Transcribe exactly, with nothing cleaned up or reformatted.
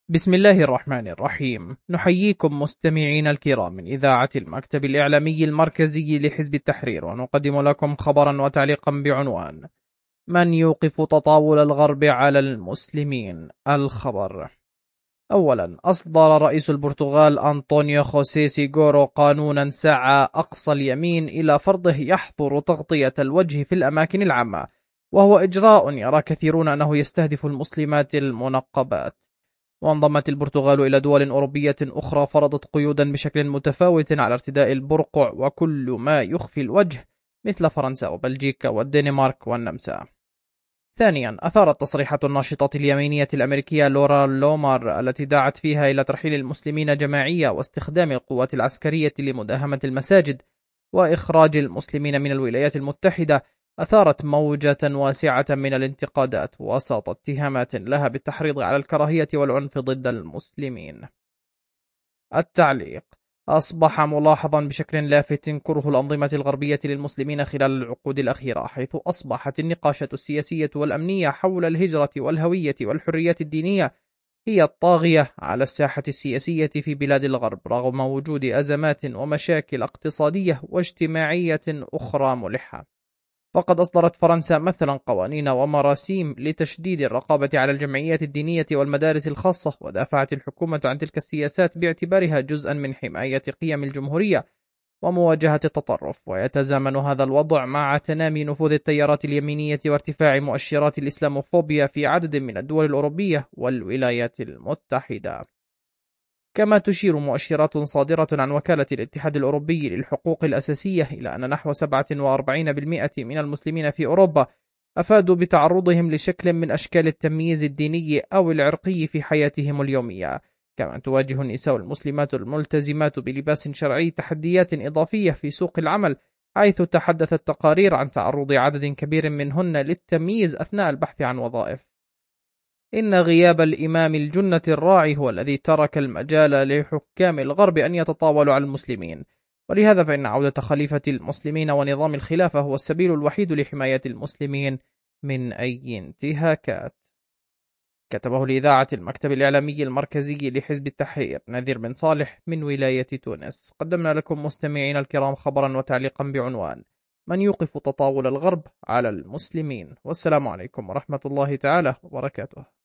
بسم الله الرحمن الرحيم. نحييكم مستمعين الكرام من إذاعة المكتب الإعلامي المركزي لحزب التحرير، ونقدم لكم خبرا وتعليقا بعنوان: من يوقف تطاول الغرب على المسلمين؟ الخبر: أولا، أصدر رئيس البرتغال أنطونيو خوسيه سيغورو قانونا سعى أقصى اليمين إلى فرضه يحظر تغطية الوجه في الأماكن العامة، وهو إجراء يرى كثيرون أنه يستهدف المسلمات المنقبات. وانضمت البرتغال إلى دول أوروبية أخرى فرضت قيودا بشكل متفاوت على ارتداء البرقع وكل ما يخفي الوجه، مثل فرنسا وبلجيكا والدنمارك والنمسا. ثانيا، أثارت تصريحات الناشطة اليمينية الأمريكية لورا لومار التي دعت فيها إلى ترحيل المسلمين جماعية واستخدام القوات العسكرية لمداهمة المساجد وإخراج المسلمين من الولايات المتحدة، أثارت موجة واسعة من الانتقادات وسط اتهامات لها بالتحريض على الكراهية والعنف ضد المسلمين. التعليق: أصبح ملاحظا بشكل لافت كره الأنظمة الغربية للمسلمين خلال العقود الأخيرة، حيث أصبحت النقاشات السياسية والأمنية حول الهجرة والهوية والحريات الدينية هي الطاغية على الساحة السياسية في بلاد الغرب، رغم وجود أزمات ومشاكل اقتصادية واجتماعية أخرى ملحة. وقد أصدرت فرنسا مثلا قوانين ومراسيم لتشديد الرقابة على الجمعيات الدينية والمدارس الخاصة، ودافعت الحكومة عن تلك السياسات باعتبارها جزءا من حماية قيم الجمهورية ومواجهة التطرف. ويتزامن هذا الوضع مع تنامي نفوذ التيارات اليمينية وارتفاع مؤشرات الإسلاموفوبيا في عدد من الدول الأوروبية والولايات المتحدة. كما تشير مؤشرات صادرة عن وكالة الاتحاد الأوروبي للحقوق الأساسية إلى أن نحو سبعة وأربعين بالمئة من المسلمين في أوروبا أفادوا بتعرضهم لشكل من أشكال التمييز الديني أو العرقي في حياتهم اليومية. كما تواجه النساء المسلمات الملتزمات بلباس شرعي تحديات إضافية في سوق العمل، حيث تحدثت تقارير عن تعرض عدد كبير منهن للتمييز أثناء البحث عن وظائف. إن غياب الإمام الجنة الراعي هو الذي ترك المجال لحكام الغرب أن يتطاولوا على المسلمين، ولهذا فإن عودة خليفة المسلمين ونظام الخلافة هو السبيل الوحيد لحماية المسلمين من أي انتهاكات. كتبه لإذاعة المكتب الإعلامي المركزي لحزب التحرير نذير بن صالح من ولاية تونس. قدمنا لكم مستمعين الكرام خبرا وتعليقا بعنوان: من يوقف تطاول الغرب على المسلمين؟ والسلام عليكم ورحمة الله تعالى وبركاته.